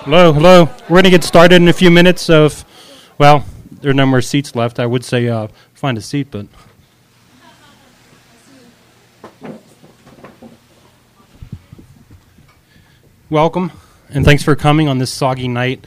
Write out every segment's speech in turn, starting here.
Hello, hello. We're going to get started in a few minutes. So, well, there are no more seats left. I would say find a seat, but... Welcome, and thanks for coming on this soggy night.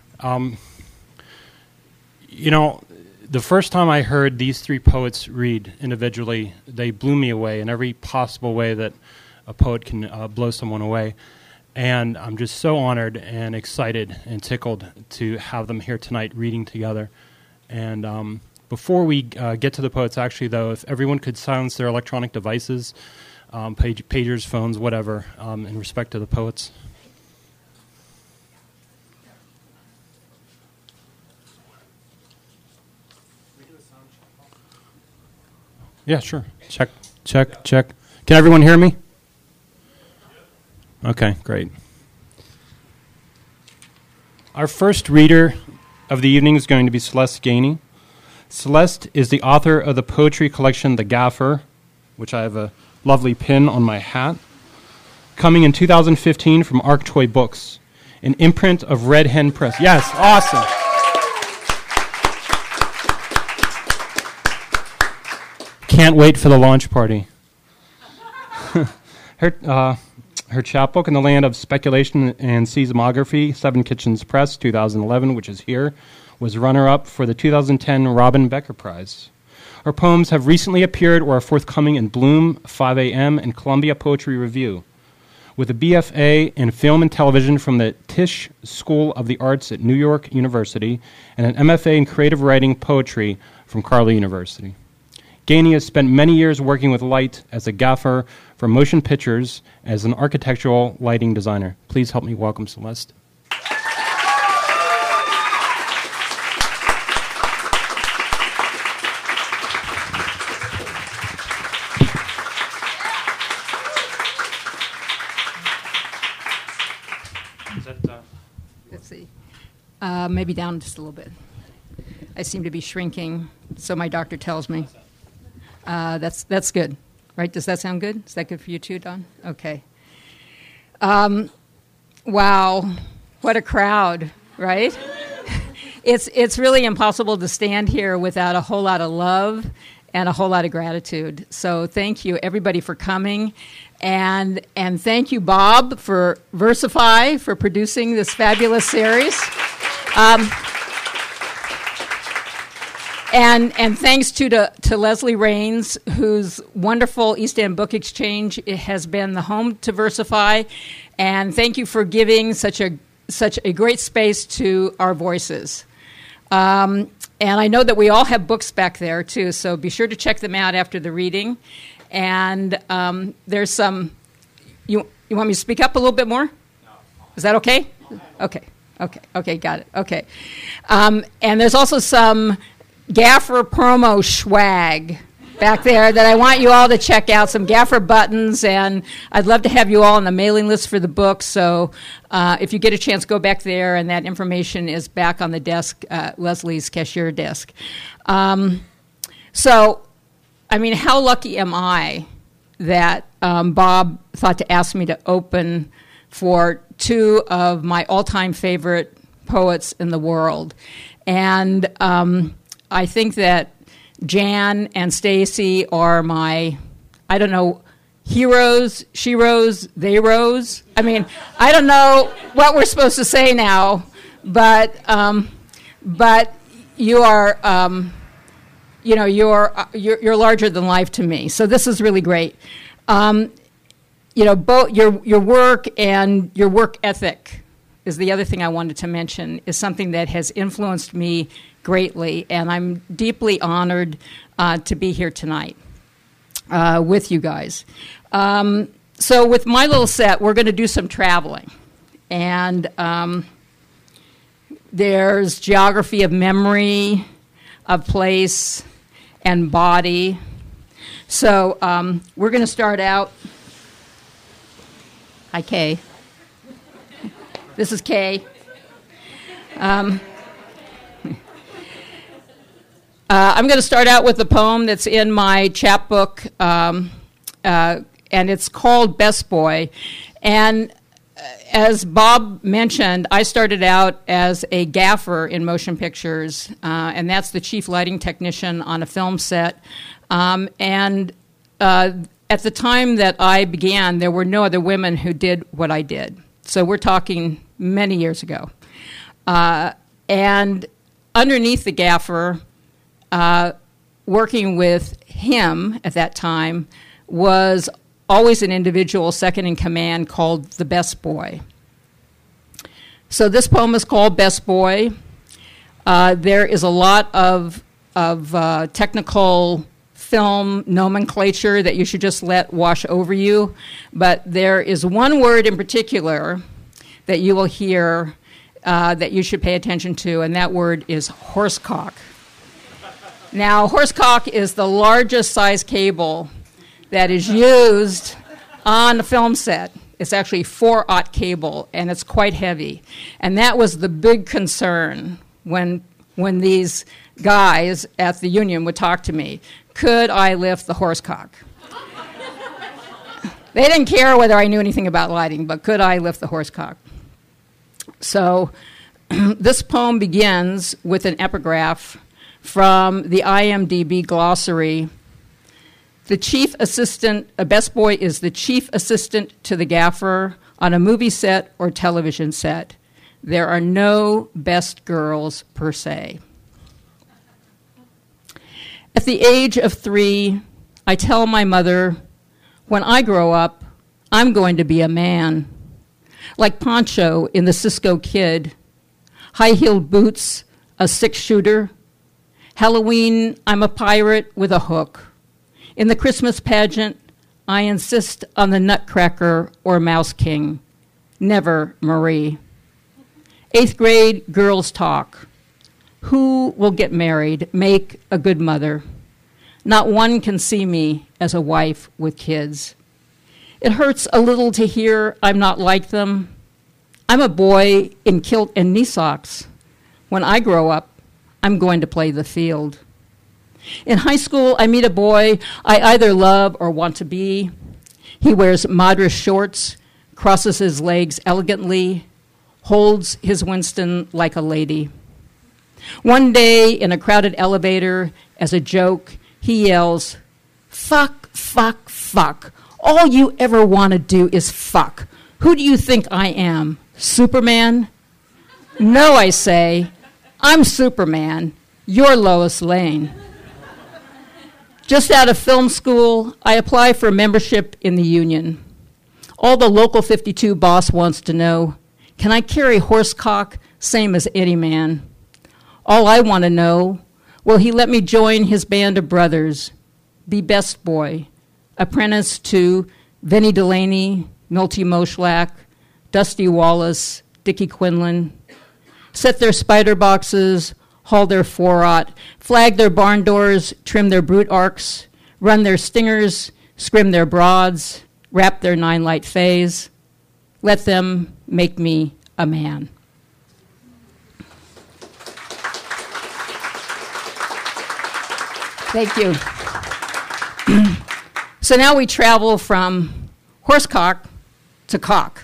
The first time I heard these three poets read individually, they blew me away in every possible way that a poet can blow someone away. And I'm just so honored and excited and tickled to have them here tonight reading together. And before we get to the poets, actually, though, if everyone could silence their electronic devices, pagers, phones, whatever, in respect to the poets. Yeah, sure. Check. Can everyone hear me? Okay, great. Our first reader of the evening is going to be Celeste Gainey. Celeste is the author of the poetry collection The Gaffer, which I have a lovely pin on my hat, coming in 2015 from Arctoy Books, an imprint of Red Hen Press. Yes, awesome. Can't wait for the launch party. Her chapbook, In the Land of Speculation and Seismography, Seven Kitchens Press, 2011, which is here, was runner-up for the 2010 Robin Becker Prize. Her poems have recently appeared or are forthcoming in Bloom, 5 a.m., and Columbia Poetry Review. With a BFA in Film and Television from the Tisch School of the Arts at New York University and an MFA in Creative Writing Poetry from Carleton University. Gainey has spent many years working with light as a gaffer for motion pictures as an architectural lighting designer. Please help me welcome Celeste. Let's see. Maybe down just a little bit. I seem to be shrinking, so my doctor tells me. That's good, right? Does that sound good? Is that good for you too, Don? Okay. Wow, what a crowd, right? It's really impossible to stand here without a whole lot of love and a whole lot of gratitude. So thank you, everybody, for coming. And thank you, Bob, for Versify, for producing this fabulous series. And thanks to Leslie Rains, whose wonderful East End Book Exchange has been the home to Versify. And thank you for giving such a great space to our voices. And I know that we all have books back there, too, so be sure to check them out after the reading. And there's some... You want me to speak up a little bit more? No. Is that okay? Okay, got it. Okay. And there's also some Gaffer promo swag back there that I want you all to check out, some Gaffer buttons, and I'd love to have you all on the mailing list for the book, so if you get a chance, go back there, and that information is back on the desk, Leslie's cashier desk. So, I mean, how lucky am I that Bob thought to ask me to open for two of my all-time favorite poets in the world, and I think that Jan and Stacy are my, I don't know, heroes, she rose, they rose. I mean, I don't know what we're supposed to say now, but you are, you're larger than life to me. So this is really great. Both your work and your work ethic is the other thing I wanted to mention, is something that has influenced me greatly, and I'm deeply honored to be here tonight with you guys. So with my little set, we're going to do some traveling. And there's geography of memory, of place, and body. So we're going to start out. Hi, Kay. This is Kay. I'm going to start out with a poem that's in my chapbook, and it's called Best Boy. And as Bob mentioned, I started out as a gaffer in motion pictures, and that's the chief lighting technician on a film set. And at the time that I began, there were no other women who did what I did. So we're talking many years ago. And underneath the gaffer, working with him at that time, was always an individual second in command called the Best Boy. So this poem is called Best Boy. There is a lot of technical film nomenclature that you should just let wash over you, but there is one word in particular that you will hear that you should pay attention to, and that word is horsecock. Now, horsecock is the largest size cable that is used on a film set. It's actually 4/0 cable, and it's quite heavy. And that was the big concern when these guys at the union would talk to me. Could I lift the horsecock? They didn't care whether I knew anything about lighting, but could I lift the horsecock? So this poem begins with an epigraph from the IMDb glossary. The chief assistant, a best boy is the chief assistant to the gaffer on a movie set or television set. There are no best girls per se. At the age of 3, I tell my mother, when I grow up, I'm going to be a man. Like Pancho in the Cisco Kid, high-heeled boots, a 6-shooter. Halloween, I'm a pirate with a hook. In the Christmas pageant, I insist on the Nutcracker or Mouse King, never Marie. 8th grade, girls talk. Who will get married, make a good mother? Not one can see me as a wife with kids. It hurts a little to hear I'm not like them. I'm a boy in kilt and knee socks. When I grow up, I'm going to play the field. In high school, I meet a boy I either love or want to be. He wears Madras shorts, crosses his legs elegantly, holds his Winston like a lady. One day, in a crowded elevator, as a joke, he yells, "Fuck, fuck, fuck. All you ever want to do is fuck. Who do you think I am, Superman?" No, I say, I'm Superman. You're Lois Lane. Just out of film school, I apply for membership in the union. All the Local 52 boss wants to know, can I carry horsecock same as any man? All I want to know, will he let me join his band of brothers, be best boy, apprentice to Vinnie Delaney, Milty Moshlak, Dusty Wallace, Dickie Quinlan, set their spider boxes, haul their 4/0, flag their barn doors, trim their brute arcs, run their stingers, scrim their broads, wrap their 9-light fays. Let them make me a man. Thank you. So now we travel from horsecock to cock.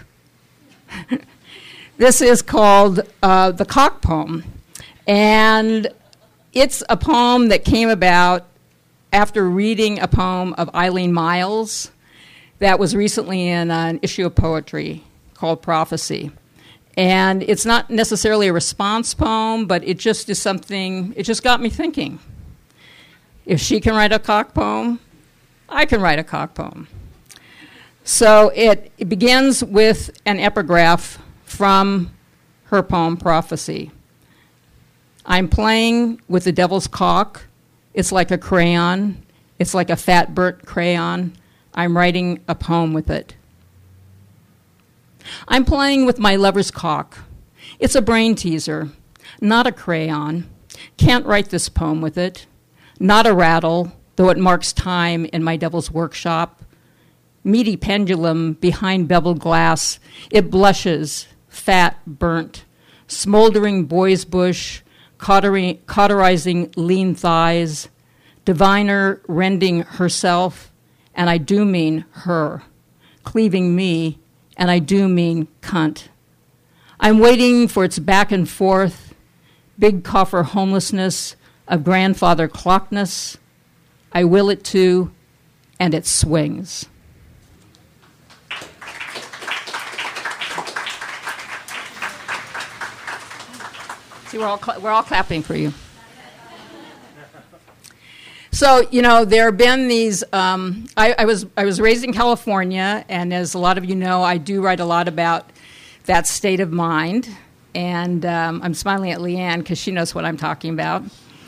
This is called the Cock Poem. And it's a poem that came about after reading a poem of Eileen Myles that was recently in an issue of poetry called Prophecy. And it's not necessarily a response poem, but it just is something, it just got me thinking. If she can write a cock poem, I can write a cock poem. So it begins with an epigraph from her poem Prophecy. I'm playing with the devil's cock. It's like a crayon. It's like a fat burnt crayon. I'm writing a poem with it. I'm playing with my lover's cock. It's a brain teaser, not a crayon. Can't write this poem with it. Not a rattle, though it marks time in my devil's workshop. Meaty pendulum behind beveled glass. It blushes, fat, burnt. Smoldering boy's bush, cauterizing lean thighs. Diviner rending herself, and I do mean her, cleaving me and I do mean cunt. I'm waiting for its back and forth, big coffer homelessness of grandfather clockness. I will it to, and it swings. See, we're all clapping for you. So, there have been these. I was raised in California, and as a lot of you know, I do write a lot about that state of mind. And I'm smiling at Leanne because she knows what I'm talking about.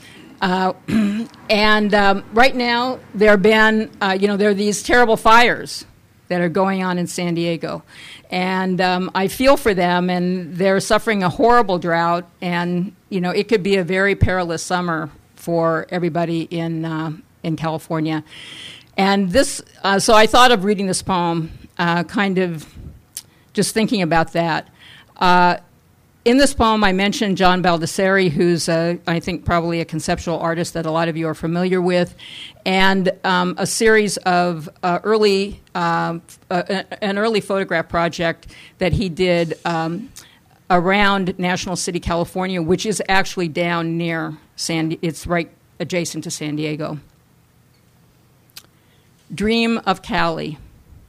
And right now, there have been, there are these terrible fires that are going on in San Diego. And I feel for them, and they're suffering a horrible drought. And, it could be a very perilous summer for everybody in California. And this, so I thought of reading this poem, kind of just thinking about that. In this poem, I mentioned John Baldessari, who's, I think, probably a conceptual artist that a lot of you are familiar with, and a series of an early photograph project that he did around National City, California, which is actually down near it's right adjacent to San Diego. Dream of Cali.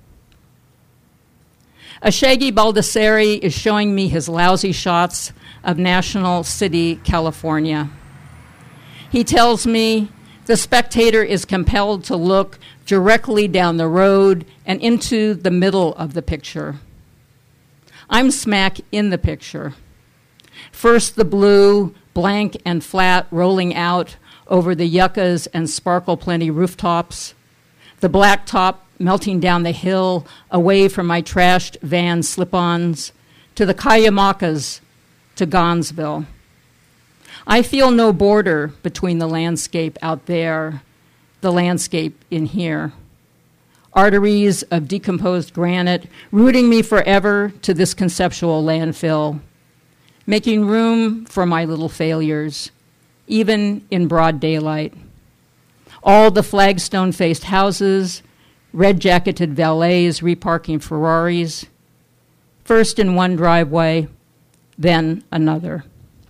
A shaggy Baldessari is showing me his lousy shots of National City, California. He tells me the spectator is compelled to look directly down the road and into the middle of the picture. I'm smack in the picture. First the blue, blank and flat, rolling out over the yuccas and sparkle plenty rooftops. The black top melting down the hill away from my trashed van slip-ons to the Cuyamacas to Gonzville. I feel no border between the landscape out there, the landscape in here. Arteries of decomposed granite rooting me forever to this conceptual landfill, making room for my little failures, even in broad daylight. All the flagstone-faced houses, red-jacketed valets reparking Ferraris, first in one driveway, then another.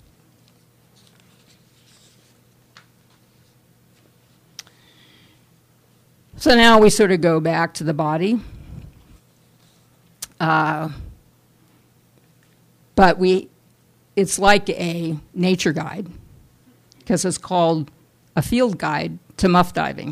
So now we sort of go back to the body. But it's like a nature guide, because it's called a field guide to muff diving.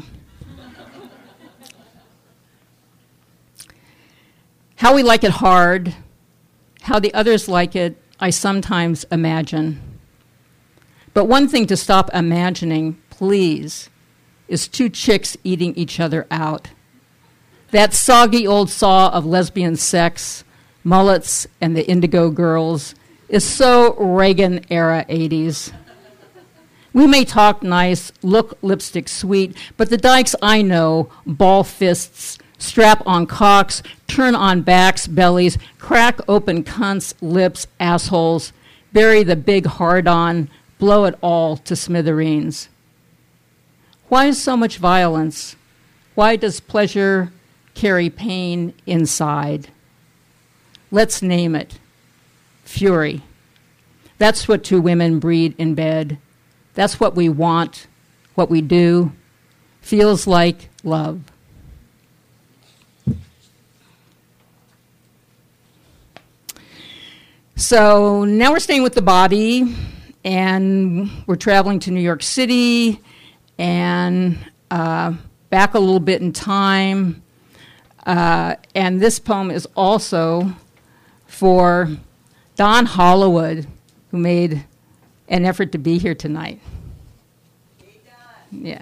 How we like it hard, how the others like it, I sometimes imagine. But one thing to stop imagining, please, is two chicks eating each other out. That soggy old saw of lesbian sex, mullets, and the Indigo Girls is so Reagan-era 80s. We may talk nice, look lipstick sweet, but the dykes I know, ball fists, strap on cocks, turn on backs, bellies, crack open cunts, lips, assholes, bury the big hard-on, blow it all to smithereens. Why is so much violence? Why does pleasure carry pain inside? Let's name it. Fury. That's what two women breed in bed. That's what we want, what we do. Feels like love. So now we're staying with the body, and we're traveling to New York City, and back a little bit in time. And this poem is also for Don Hollywood, who made an effort to be here tonight. Hey, Don. Yeah.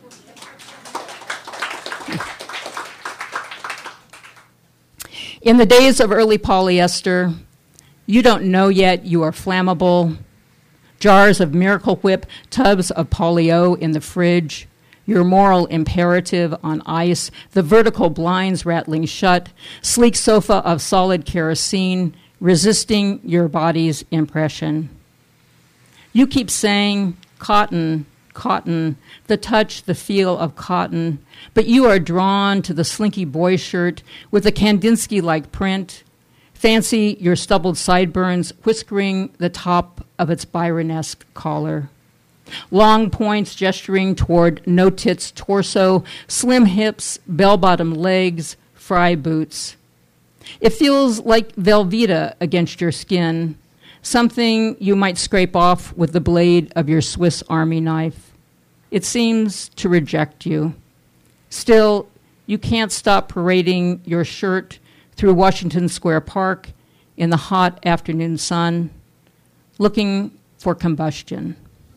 In the days of early polyester, you don't know yet you are flammable. Jars of Miracle Whip, tubs of polio in the fridge, your moral imperative on ice, the vertical blinds rattling shut, sleek sofa of solid kerosene, resisting your body's impression. You keep saying, cotton, cotton, the touch, the feel of cotton, but you are drawn to the slinky boy shirt with a Kandinsky-like print, Fancy your stubbled sideburns whiskering the top of its Byronesque collar. Long points gesturing toward no-tits torso, slim hips, bell-bottom legs, fry boots. It feels like Velveeta against your skin, something you might scrape off with the blade of your Swiss Army knife. It seems to reject you. Still, you can't stop parading your shirt through Washington Square Park in the hot afternoon sun, looking for combustion.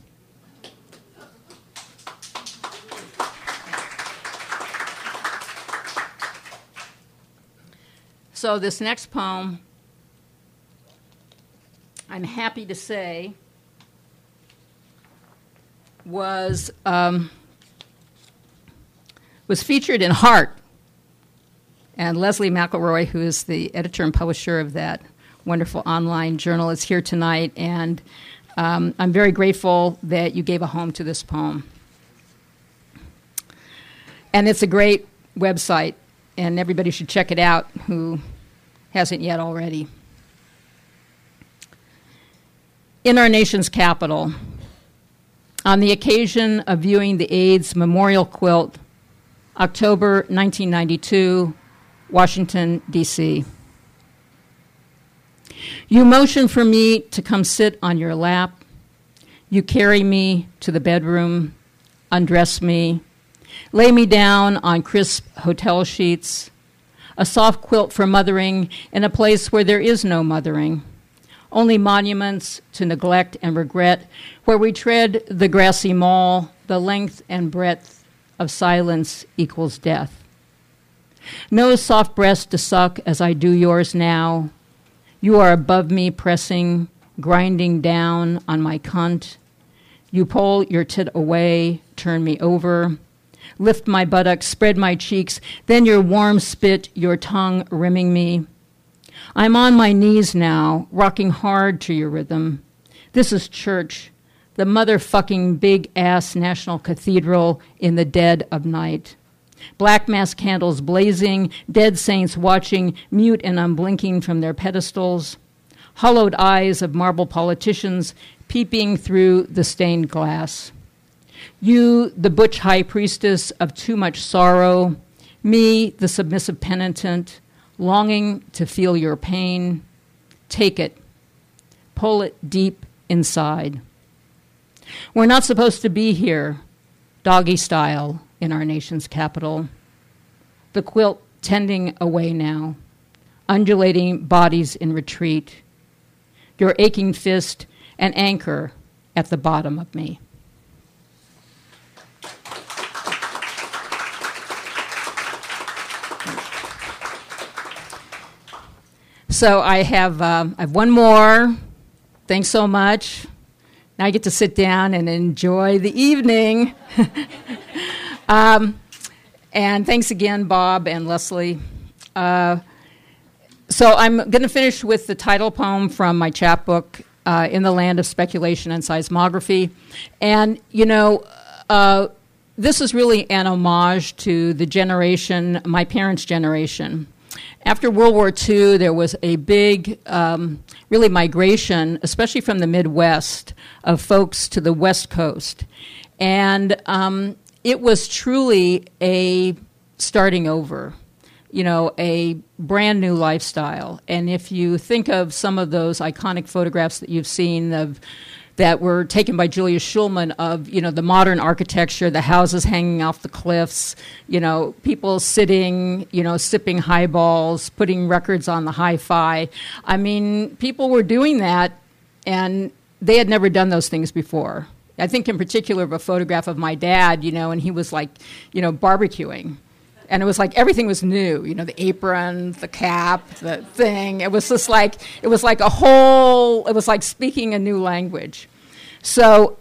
So this next poem, I'm happy to say, was featured in Heart. And Leslie McElroy, who is the editor and publisher of that wonderful online journal, is here tonight. And I'm very grateful that you gave a home to this poem. And it's a great website, and everybody should check it out who hasn't yet already. In our nation's capital, on the occasion of viewing the AIDS Memorial Quilt, October 1992, Washington, D.C. You motion for me to come sit on your lap. You carry me to the bedroom, undress me, lay me down on crisp hotel sheets, a soft quilt for mothering in a place where there is no mothering, only monuments to neglect and regret, where we tread the grassy mall, the length and breadth of silence equals death. No soft breast to suck as I do yours now. You are above me pressing, grinding down on my cunt. You pull your tit away, turn me over, lift my buttocks, spread my cheeks, then your warm spit, your tongue rimming me. I'm on my knees now, rocking hard to your rhythm. This is church, the motherfucking big-ass National Cathedral in the dead of night. Black mass candles blazing, dead saints watching, mute and unblinking from their pedestals. Hollowed eyes of marble politicians peeping through the stained glass. You, the butch high priestess of too much sorrow. Me, the submissive penitent, longing to feel your pain. Take it. Pull it deep inside. We're not supposed to be here, doggy style, in our nation's capital. The quilt tending away now, undulating bodies in retreat. Your aching fist, an anchor at the bottom of me. So I have one more. Thanks so much. Now I get to sit down and enjoy the evening. And thanks again, Bob and Leslie. So I'm going to finish with the title poem from my chapbook, In the Land of Speculation and Seismography. And, you know, this is really an homage to the generation, my parents' generation. After World War II, there was a big, really migration, especially from the Midwest, of folks to the West Coast. And it was truly a starting over, you know, a brand new lifestyle. And if you think of some of those iconic photographs that you've seen of that were taken by Julius Schulman of, you know, the modern architecture, the houses hanging off the cliffs, you know, people sitting, you know, sipping highballs, putting records on the hi-fi. I mean, people were doing that, and they had never done those things before. I think in particular of a photograph of my dad, you know, and he was like, you know, barbecuing. And it was like everything was new, you know, the apron, the cap, the thing. It was just like, it was like speaking a new language. So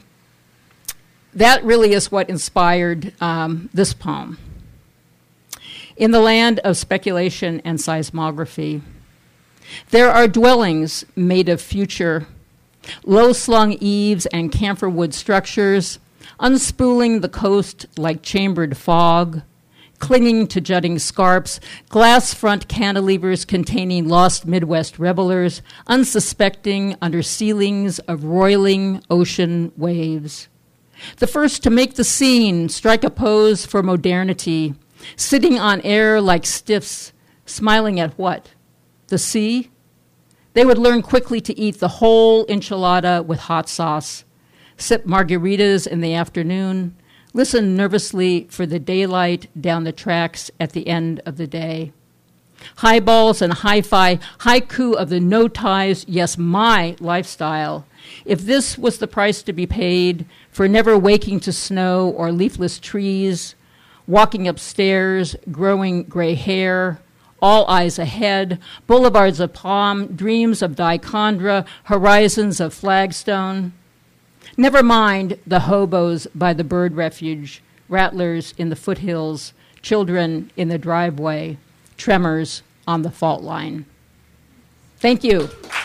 that really is what inspired this poem. In the land of speculation and seismography, there are dwellings made of future, low-slung eaves and camphor wood structures, unspooling the coast like chambered fog, clinging to jutting scarps, glass front cantilevers containing lost Midwest revelers, unsuspecting under ceilings of roiling ocean waves. The first to make the scene, strike a pose for modernity, sitting on air like stiffs, smiling at what? The sea? They would learn quickly to eat the whole enchilada with hot sauce, sip margaritas in the afternoon, listen nervously for the daylight down the tracks at the end of the day. Highballs and hi-fi, haiku of the no ties, yes, my lifestyle. If this was the price to be paid for never waking to snow or leafless trees, walking upstairs, growing gray hair, all eyes ahead, boulevards of palm, dreams of dichondra, horizons of flagstone. Never mind the hobos by the bird refuge, rattlers in the foothills, children in the driveway, tremors on the fault line. Thank you.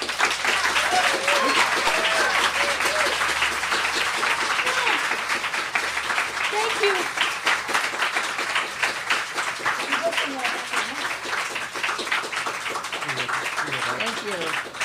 Thank you. Thank you.